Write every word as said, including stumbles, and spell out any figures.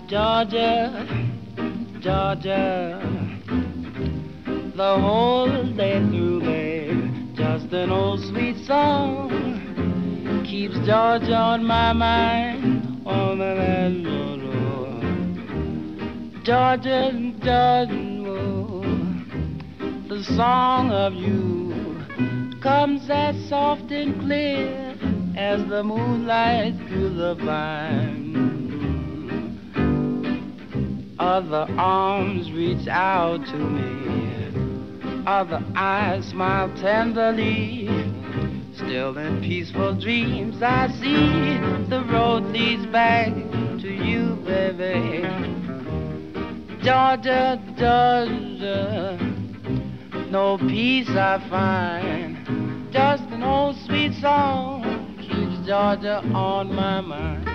Georgia, Georgia, the whole day through, babe, just an old sweet song keeps Georgia on my mind, on the land road. Georgia, Georgia, oh, the song of you comes as soft and clear as the moonlight through the vine. Other arms reach out to me, other eyes smile tenderly. Still in peaceful dreams I see the road leads back to you, baby. Georgia, Georgia, no peace I find, just an old sweet song keeps Georgia on my mind.